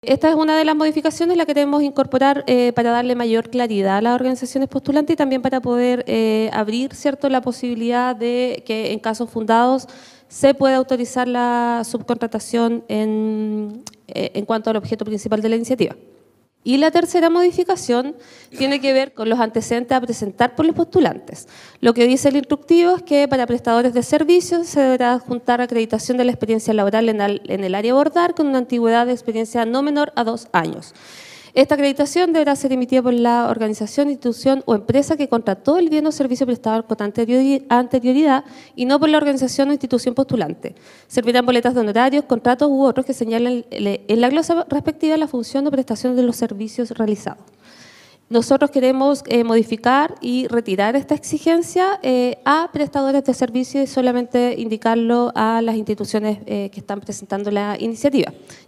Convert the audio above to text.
Esta es una de las modificaciones la que queremos incorporar para darle mayor claridad a las organizaciones postulantes y también para poder abrir, ¿cierto?, la posibilidad de que en casos fundados se pueda autorizar la subcontratación en cuanto al objeto principal de la iniciativa. Y la tercera modificación tiene que ver con los antecedentes a presentar por los postulantes. Lo que dice el instructivo es que para prestadores de servicios se deberá adjuntar acreditación de la experiencia laboral en el área abordar con una antigüedad de experiencia no menor a 2 años. Esta acreditación deberá ser emitida por la organización, institución o empresa que contrató el bien o servicio prestado con anterioridad y no por la organización o institución postulante. Servirán boletas de honorarios, contratos u otros que señalen en la glosa respectiva la función o prestación de los servicios realizados. Nosotros queremos modificar y retirar esta exigencia a prestadores de servicios y solamente indicarlo a las instituciones que están presentando la iniciativa.